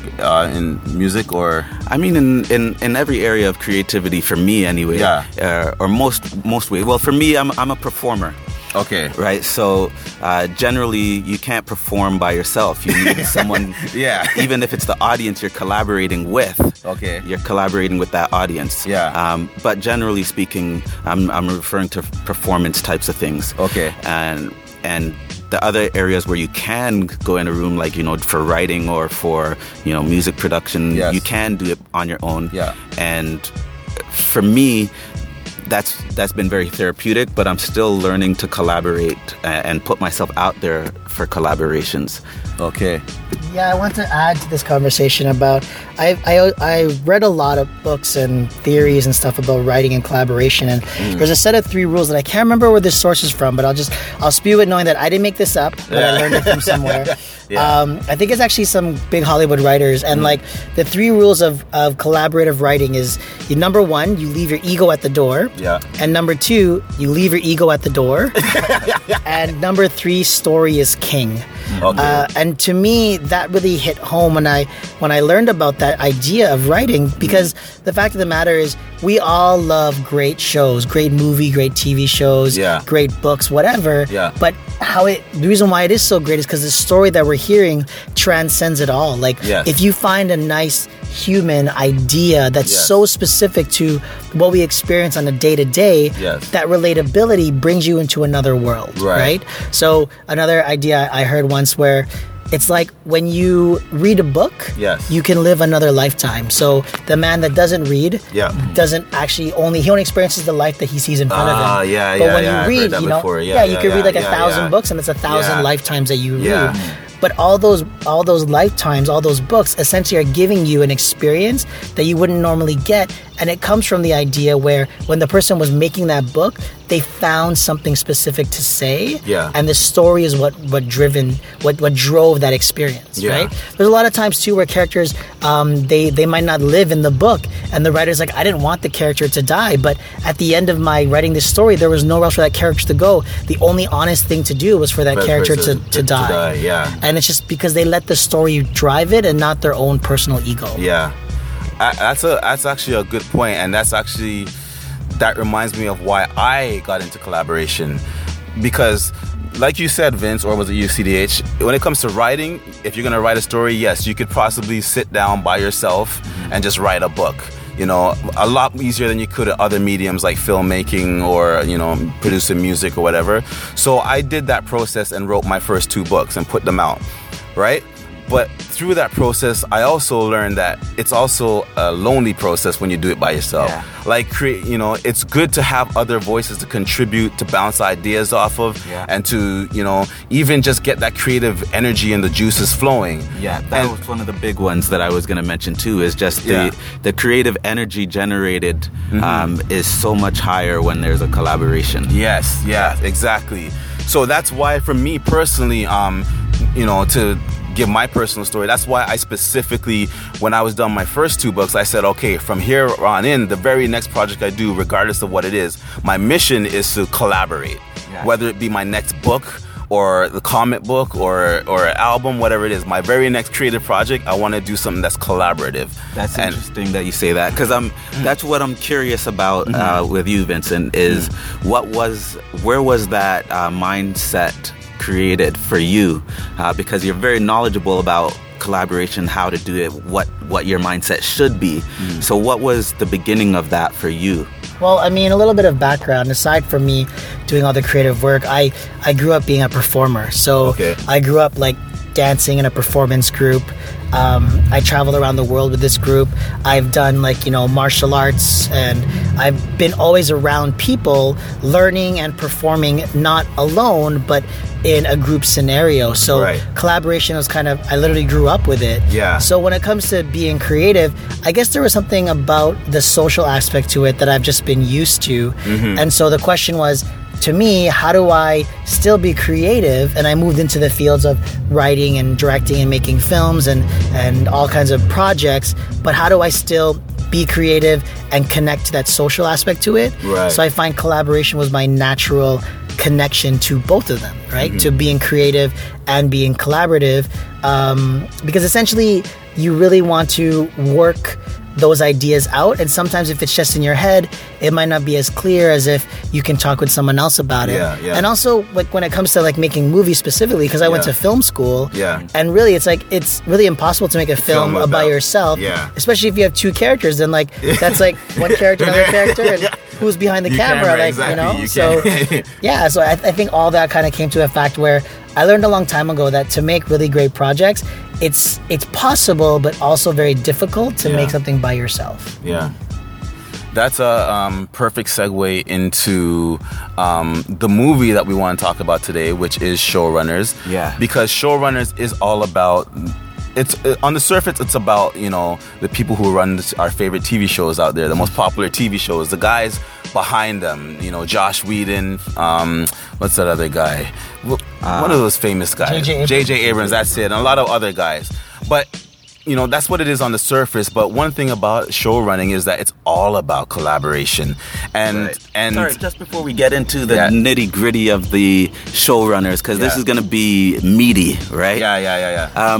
[SPEAKER 4] or?
[SPEAKER 2] I mean, in every area of creativity for me anyway. Or most ways. Well, for me, I'm a performer.
[SPEAKER 4] Okay.
[SPEAKER 2] Right. So generally, you can't perform by yourself. You need someone. Even if it's the audience you're collaborating with.
[SPEAKER 4] Okay.
[SPEAKER 2] You're collaborating with that audience. But generally speaking, I'm referring to performance types of things.
[SPEAKER 4] Okay.
[SPEAKER 2] And the other areas where you can go in a room, like for writing or for music production, you can do it on your own. And for me, that's been very therapeutic, but I'm still learning to collaborate and put myself out there for collaborations.
[SPEAKER 4] Okay.
[SPEAKER 8] Yeah, I want to add to this conversation about I read a lot of books and theories and stuff about writing and collaboration, and there's a set of 3 rules that I can't remember where this source is from, but I'll spew it knowing that I didn't make this up, but I learned it from somewhere. I think it's actually some big Hollywood writers, and like the 3 rules of collaborative writing is number 1, you leave your ego at the door, and number 2, you leave your ego at the door, and number 3, story is king.
[SPEAKER 4] Okay.
[SPEAKER 8] And to me, that really hit home when I learned about that idea of writing, because the fact of the matter is we all love great shows, great movie, great TV shows, great books, whatever. But the reason why it is so great is because the story that we're hearing transcends it all. Like if you find a nice human idea that's so specific to what we experience on a day-to-day, that relatability brings you into another world, right? So another idea I heard once where it's like when you read a book, you can live another lifetime. So the man that doesn't read doesn't actually he only experiences the life that he sees in front of him. But when you read, you can read like 1,000 books, and it's 1,000 lifetimes that you read. But all those lifetimes, all those books essentially are giving you an experience that you wouldn't normally get. And it comes from the idea where when the person was making that book, they found something specific to say. And the story is what drove that experience, right? There's a lot of times too where characters, they might not live in the book, and the writer's like, I didn't want the character to die, but at the end of my writing this story, there was nowhere else for that character to go. The only honest thing to do was for that character to die. And it's just because they let the story drive it and not their own personal ego.
[SPEAKER 4] That's actually a good point, and that reminds me of why I got into collaboration, because like you said, Vince, or was it you, CDH, when it comes to writing, if you're going to write a story, yes, you could possibly sit down by yourself and just write a book. A lot easier than you could at other mediums like filmmaking or, producing music or whatever. So I did that process and wrote my first 2 books and put them out, right? But through that process, I also learned that it's also a lonely process when you do it by yourself. Like, it's good to have other voices to contribute, to bounce ideas off of, and to, even just get that creative energy and the juices flowing.
[SPEAKER 2] That was one of the big ones that I was going to mention too, is just the creative energy generated is so much higher when there's a collaboration.
[SPEAKER 4] Yes, exactly. So that's why, for me personally, to give my personal story, that's why I specifically, when I was done my first 2 books, I said, okay, from here on in, the very next project I do, regardless of what it is, my mission is to collaborate. Whether it be my next book or the comic book or an album, whatever it is, my very next creative project, I want to do something that's collaborative.
[SPEAKER 2] That's interesting that you say that, because that's what I'm curious about with you, Vincent, is where was that mindset created for you, because you're very knowledgeable about collaboration, how to do it, what your mindset should be. So what was the beginning of that for you?
[SPEAKER 8] Well, I mean, a little bit of background. Aside from me doing all the creative work, I grew up being a performer. So I grew up like dancing in a performance group. I traveled around the world with this group. I've done martial arts, and I've been always around people learning and performing, not alone, but in a group scenario. So collaboration was I literally grew up with it. So when it comes to being creative, I guess there was something about the social aspect to it that I've just been used to. And so the question was, to me, how do I still be creative? And I moved into the fields of writing and directing and making films and all kinds of projects. But how do I still be creative and connect to that social aspect to it? So I find collaboration was my natural connection to both of them, right? To being creative and being collaborative. Because essentially, you really want to work those ideas out, and sometimes if it's just in your head, it might not be as clear as if you can talk with someone else about it. And also, like when it comes to like making movies specifically, because I went to film school, and really it's really impossible to make a film by yourself, especially if you have 2 characters. Then like that's like one character, another character, and who's behind the camera, So I think all that kind of came to a fact where I learned a long time ago that to make really great projects, it's possible, but also very difficult to make something by yourself.
[SPEAKER 4] That's a perfect segue into the movie that we want to talk about today, which is Showrunners. Because Showrunners is all about it's on the surface, it's about, you know, the people who run our favorite TV shows out there, the most popular TV shows, the guys behind them, you know, Josh Whedon, what's that other guy? One of those famous guys. J.J. Abrams, that's it, and a lot of other guys. But, you know, that's what it is on the surface. But one thing about show running is that it's all about collaboration. And
[SPEAKER 2] Sorry, just before we get into the nitty gritty of the showrunners, because this is going to be meaty, right?
[SPEAKER 4] Yeah.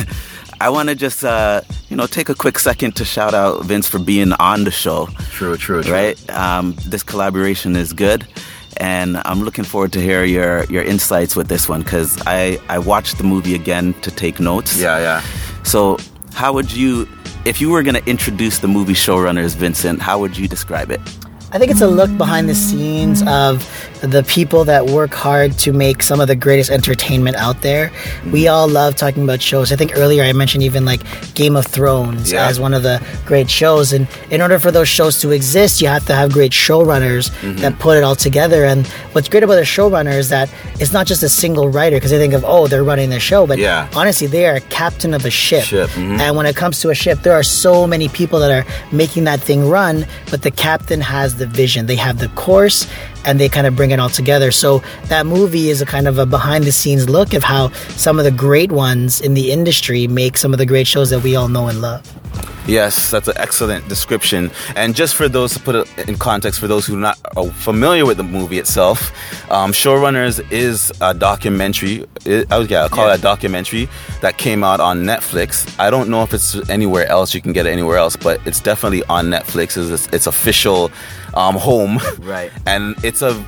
[SPEAKER 2] I want to just, take a quick second to shout out Vince for being on the show.
[SPEAKER 4] True.
[SPEAKER 2] Right? This collaboration is good. And I'm looking forward to hear your insights with this one, because I watched the movie again to take notes.
[SPEAKER 4] Yeah.
[SPEAKER 2] So how would you, if you were going to introduce the movie Showrunners, Vincent, how would you describe it?
[SPEAKER 8] I think it's a look behind the scenes of the people that work hard to make some of the greatest entertainment out there. We all love talking about shows. I think earlier I mentioned even like Game of Thrones as one of the great shows. And in order for those shows to exist, you have to have great showrunners that put it all together. And what's great about a showrunner is that it's not just a single writer, because they think of, they're running the show. But honestly, they are a captain of a ship. And when it comes to a ship, there are so many people that are making that thing run, but the captain has the vision. They have the course, and they kind of bring it all together. So that movie is a kind of a behind-the-scenes look of how some of the great ones in the industry make some of the great shows that we all know and love.
[SPEAKER 4] Yes, that's an excellent description. And just for those, to put it in context, for those who are not familiar with the movie itself, Showrunners is a documentary. I'll call it a documentary that came out on Netflix. I don't know if it's anywhere else. You can get it anywhere else, but it's definitely on Netflix. It's official home.
[SPEAKER 2] Right.
[SPEAKER 4] And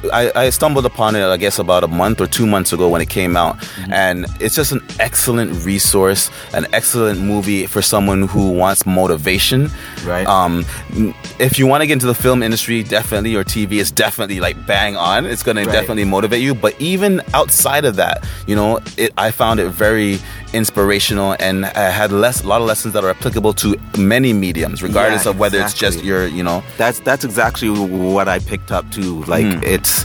[SPEAKER 4] I stumbled upon it, I guess, about a month or 2 months ago when it came out. And it's just an excellent resource, an excellent movie for someone who wants motivation.
[SPEAKER 2] Right.
[SPEAKER 4] If you want to get into the film industry, definitely, or TV, is definitely like bang on. It's going to definitely motivate you. But even outside of that, I found it very inspirational, and I had a lot of lessons that are applicable to many mediums, regardless of whether it's just your,
[SPEAKER 2] That's exactly what I picked up too. Like it's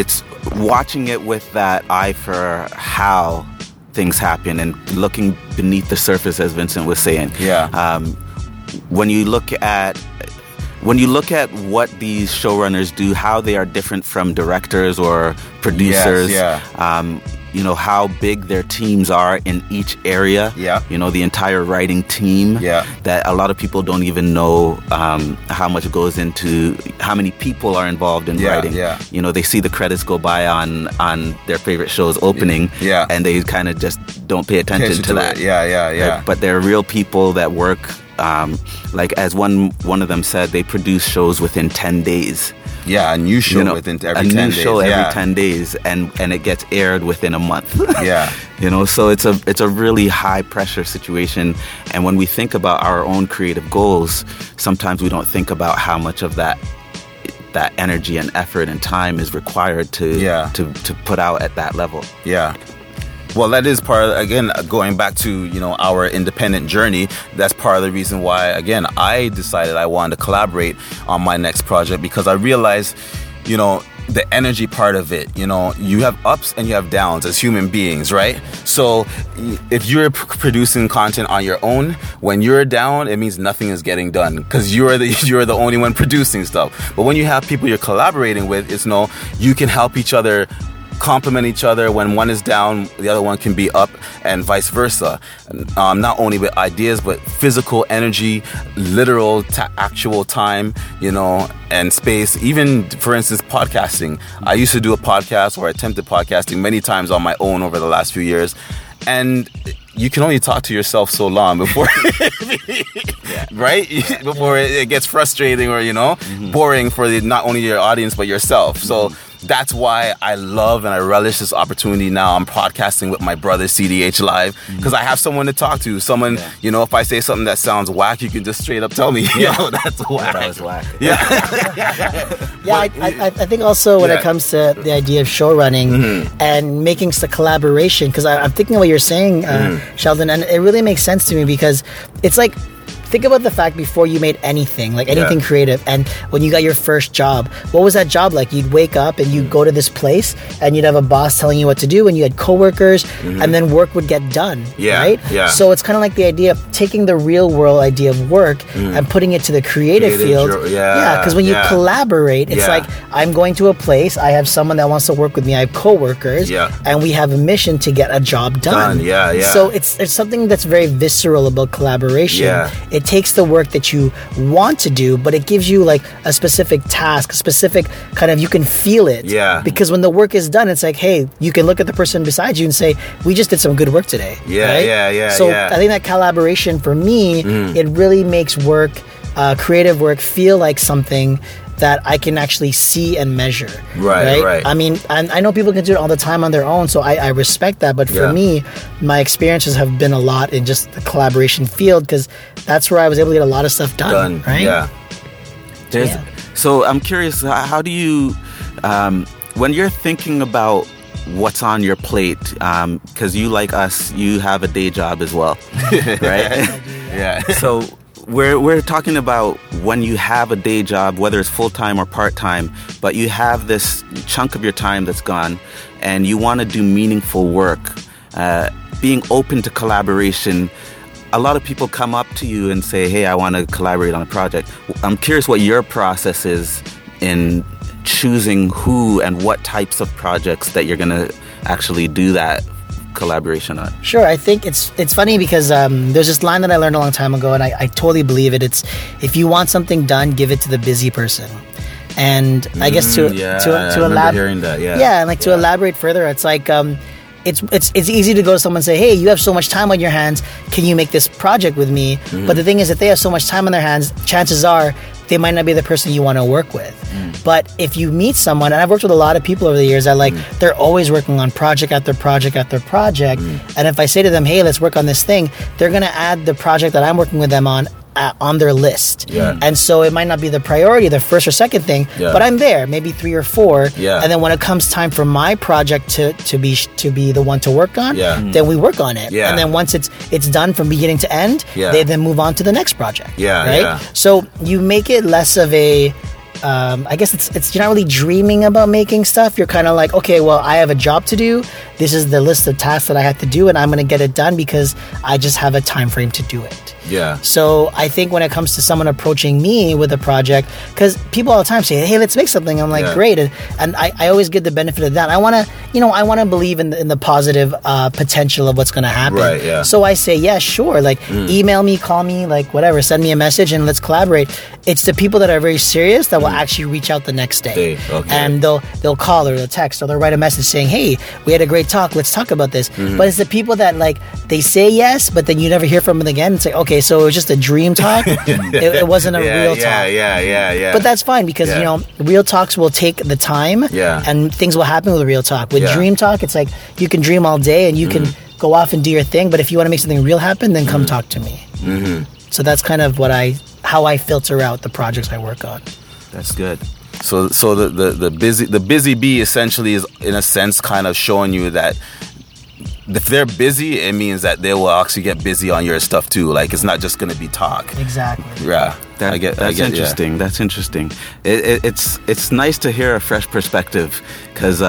[SPEAKER 2] watching it with that eye for how things happen and looking beneath the surface, as Vincent was saying.
[SPEAKER 4] Yeah.
[SPEAKER 2] When you look at what these showrunners do, how they are different from directors or producers, how big their teams are in each area, the entire writing team, that a lot of people don't even know how much goes into, how many people are involved in writing. They see the credits go by on their favorite show's opening, and they kind of just don't pay attention to that. But they're real people that work. Like as one of them said, they produce shows within 10 days.
[SPEAKER 4] Yeah, a new show within every 10 days. A new show
[SPEAKER 2] every 10 days, and it gets aired within a month.
[SPEAKER 4] Yeah.
[SPEAKER 2] So it's a really high pressure situation. And when we think about our own creative goals, sometimes we don't think about how much of that energy and effort and time is required to put out at that level.
[SPEAKER 4] Yeah. Well, that is part of, again, going back to, our independent journey, that's part of the reason why, again, I decided I wanted to collaborate on my next project, because I realized, the energy part of it, you have ups and you have downs as human beings, right? So if you're producing content on your own, when you're down, it means nothing is getting done, because you're the only one producing stuff. But when you have people you're collaborating with, it's you can help each other, complement each other. When one is down, the other one can be up, and vice versa. Not only with ideas, but physical energy, literal actual time, and space. Even, for instance, podcasting. I used to do a podcast, or attempted podcasting many times on my own over the last few years, and you can only talk to yourself so long before, right? Before it gets frustrating or, boring for not only your audience, but yourself. So that's why I love and I relish this opportunity now. I'm podcasting with my brother, CDH Live, because I have someone to talk to. Someone, if I say something that sounds whack, you can just straight up tell me, that's whack.
[SPEAKER 2] That was whack.
[SPEAKER 8] I think also when it comes to the idea of show running and making the collaboration, because I'm thinking of what you're saying, Sheldon, and it really makes sense to me, because it's like, think about the fact before you made anything, like anything creative, and when you got your first job, what was that job like? You'd wake up and you'd go to this place and you'd have a boss telling you what to do, and you had coworkers, and then work would get done, right?
[SPEAKER 4] Yeah.
[SPEAKER 8] So it's kind of like the idea of taking the real world idea of work and putting it to the creative field. Because when you collaborate, it's like, I'm going to a place, I have someone that wants to work with me, I have coworkers, and we have a mission to get a job done. So it's something that's very visceral about collaboration. It takes the work that you want to do, but it gives you like a specific task, a specific kind of, you can feel it. Because when the work is done, it's like, hey, you can look at the person beside you and say, we just did some good work today. So I think that collaboration for me, it really makes work, creative work, feel like something that I can actually see and measure. Right. I mean, I know people can do it all the time on their own, so I respect that. But for me, my experiences have been a lot in just the collaboration field, because that's where I was able to get a lot of stuff done. Right?
[SPEAKER 2] So I'm curious, how do you, when you're thinking about what's on your plate, because you, like us, you have a day job as well, right? So we're talking about when you have a day job, whether it's full-time or part-time, but you have this chunk of your time that's gone and you want to do meaningful work, being open to collaboration. A lot of people come up to you and say, hey, I want to collaborate on a project. I'm curious what your process is in choosing who and what types of projects that you're going to actually do that collaboration on.
[SPEAKER 8] Sure. I think it's funny because there's this line that I learned a long time ago, and I totally believe it. It's, if you want something done, give it to the busy person. And I guess to elaborate, to elaborate further, it's like it's easy to go to someone and say, hey, you have so much time on your hands, can you make this project with me? But the thing is, if they have so much time on their hands, chances are they might not be the person you want to work with. But if you meet someone, and I've worked with a lot of people over the years that they're always working on project after project after project, and if I say to them, hey, let's work on this thing, they're going to add the project that I'm working with them on their list. And so it might not be the priority, the first or second thing, but I'm there, maybe 3 or 4. And then when it comes time for my project to be the one to work on, then we work on it. And then once it's done from beginning to end, they then move on to the next project. So you make it less of a I guess it's you're not really dreaming about making stuff. You're kind of like, okay, well, I have a job to do. This is the list of tasks that I have to do, and I'm going to get it done because I just have a time frame to do it. So I think when it comes to someone approaching me with a project, because people all the time say, hey, let's make something. I'm like, great. And I always get the benefit of that. I want to believe in the positive potential of what's going to happen. So I say, yeah, sure. Like email me, call me, like whatever, send me a message and let's collaborate. It's the people that are very serious that will actually reach out the next day. And they'll call or they'll text or they'll write a message saying, hey, we had a great talk. Let's talk about this. But it's the people that like, they say yes, but then you never hear from them again. It's like, okay, so it was just a dream talk. It wasn't a real talk. But that's fine because, real talks will take the time and things will happen with real talk. With dream talk, it's like you can dream all day and you can go off and do your thing. But if you want to make something real happen, then come talk to me. So that's kind of how I filter out the projects I work on.
[SPEAKER 2] That's good. So the busy bee essentially is in a sense kind of showing you that if they're busy, it means that they will actually get busy on your stuff too. Like it's not just going to be talk.
[SPEAKER 8] Exactly.
[SPEAKER 2] Yeah, that's interesting. Yeah. That's interesting. It's nice to hear a fresh perspective because,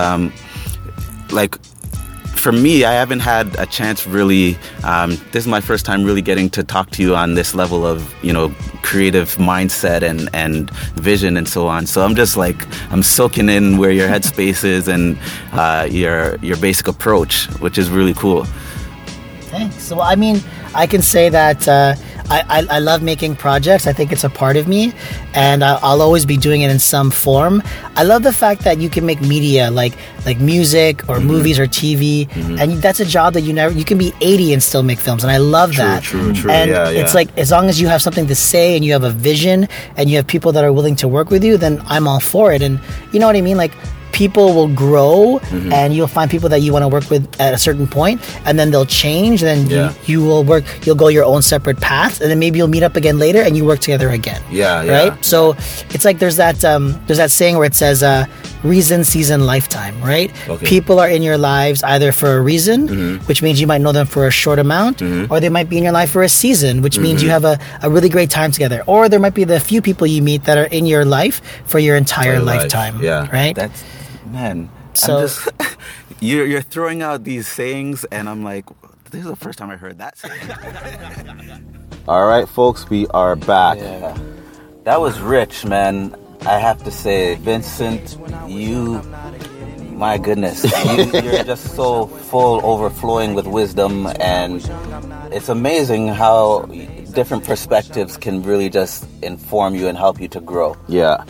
[SPEAKER 2] for me, I haven't had a chance really. This is my first time really getting to talk to you on this level of creative mindset and vision and so on. So I'm just I'm soaking in where your headspace is and your basic approach, which is really cool.
[SPEAKER 8] Thanks. So I mean, I can say that I love making projects. I think it's a part of me, and I'll always be doing it in some form. I love the fact that you can make media like music or movies or TV, and that's a job that you can be 80 and still make films, and I love that.
[SPEAKER 2] True.
[SPEAKER 8] And it's like as long as you have something to say and you have a vision and you have people that are willing to work with you, then I'm all for it. And you know what I mean? Like people will grow and you'll find people that you want to work with at a certain point, and then they'll change, and then you'll go your own separate path, and then maybe you'll meet up again later and you work together again. Right? So it's like there's that saying where it says reason, season, lifetime, right?
[SPEAKER 2] Okay.
[SPEAKER 8] People are in your lives either for a reason, which means you might know them for a short amount, or they might be in your life for a season, which means you have a really great time together. Or there might be the few people you meet that are in your life for your entire lifetime.
[SPEAKER 4] Yeah.
[SPEAKER 8] Right?
[SPEAKER 2] That's, man.
[SPEAKER 8] So-
[SPEAKER 2] I'm just, you're throwing out these sayings, and I'm like, this is the first time I heard that saying.
[SPEAKER 4] All right, folks, we are back.
[SPEAKER 2] Yeah. That was rich, man. I have to say, Vincent, you, my goodness, you're just so full, overflowing with wisdom, and it's amazing how different perspectives can really just inform you and help you to grow.
[SPEAKER 4] Yeah.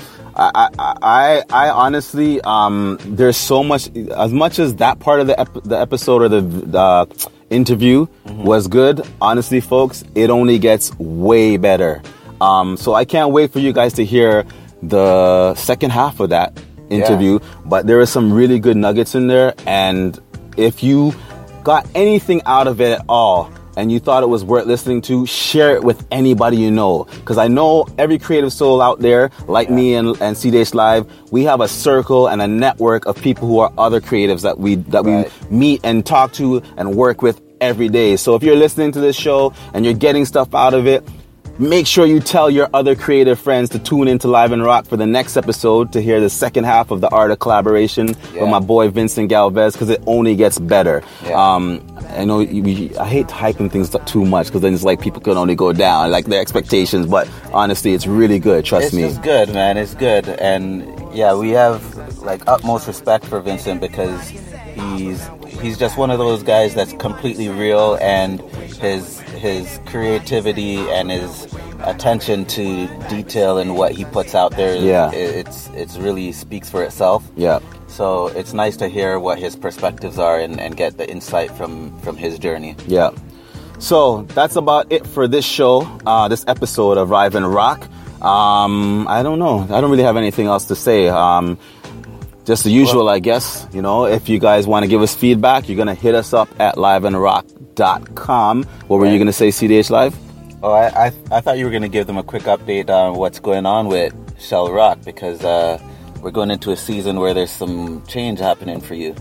[SPEAKER 4] I honestly, there's so much, as much as that part of the episode or the interview was good, honestly, folks, it only gets way better. So I can't wait for you guys to hear the second half of that interview, but there are some really good nuggets in there, and if you got anything out of it at all, and you thought it was worth listening to, share it with anybody you know. Because I know every creative soul out there, like me and CDH Live, we have a circle and a network of people who are other creatives that we meet and talk to and work with every day. So if you're listening to this show and you're getting stuff out of it, make sure you tell your other creative friends to tune into Live and Rock for the next episode to hear the second half of The Art of Collaboration with my boy Vincent Galvez, because it only gets better. I know I hate hyping things up too much, because then it's like people can only go down, like their expectations, but honestly, it's really good, trust me.
[SPEAKER 2] It's good, man, it's good. And yeah, we have like utmost respect for Vincent, because he's just one of those guys that's completely real, and his creativity and his attention to detail and what he puts out there, it's really speaks for itself. Yeah. So it's nice to hear what his perspectives are and get the insight from his journey. Yeah.
[SPEAKER 4] So that's about it for this show, this episode of Live and Rock. I don't know. I don't really have anything else to say. Just the usual, I guess. You know, if you guys want to give us feedback, you're going to hit us up at liveandrock.com. What were you going to say, CDH Live?
[SPEAKER 2] Oh, I thought you were going to give them a quick update on what's going on with Shell Rock, because we're going into a season where there's some change happening for you.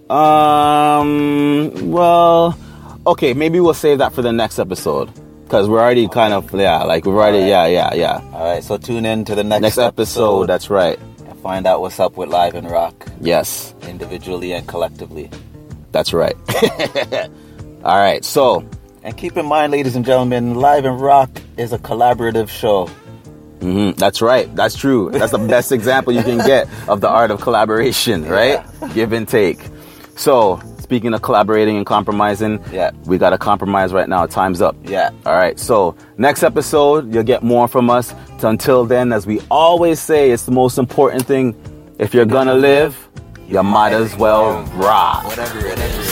[SPEAKER 4] Well, okay, maybe we'll save that for the next episode, because we're already kind of, we've already, yeah.
[SPEAKER 2] All right, so tune in to the next
[SPEAKER 4] episode. That's right.
[SPEAKER 2] Find out what's up with Live and Rock.
[SPEAKER 4] Yes.
[SPEAKER 2] Individually and collectively.
[SPEAKER 4] That's right. All right, so.
[SPEAKER 2] And keep in mind, ladies and gentlemen, Live and Rock is a collaborative show.
[SPEAKER 4] That's right. That's true. That's the best example you can get of the art of collaboration, right? Give and take. So, speaking of collaborating and compromising, we got to compromise right now. Time's up.
[SPEAKER 2] Yeah.
[SPEAKER 4] All right. So, next episode, you'll get more from us. So until then, as we always say, it's the most important thing. If you're going to live, you might as well rock.
[SPEAKER 2] Whatever it is.